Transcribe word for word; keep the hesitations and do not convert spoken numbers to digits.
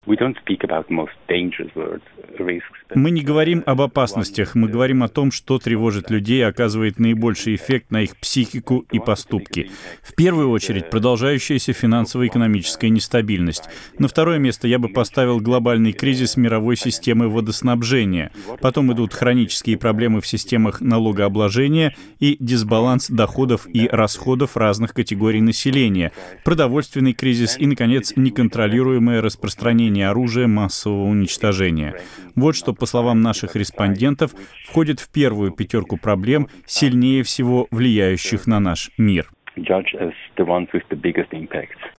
Мы не говорим об опасностях, мы говорим о том, что тревожит людей и оказывает наибольший эффект на их психику и поступки. В первую очередь, продолжающаяся финансово-экономическая нестабильность. На второе место я бы поставил глобальный кризис мировой системы водоснабжения. Потом идут хронические проблемы в системах налогообложения и дисбаланс доходов и расходов разных категорий населения, продовольственный кризис и, наконец, неконтролируемое распространение оружия массового уничтожения. Вот что, по словам наших респондентов, входит в первую пятерку проблем, сильнее всего влияющих на наш мир.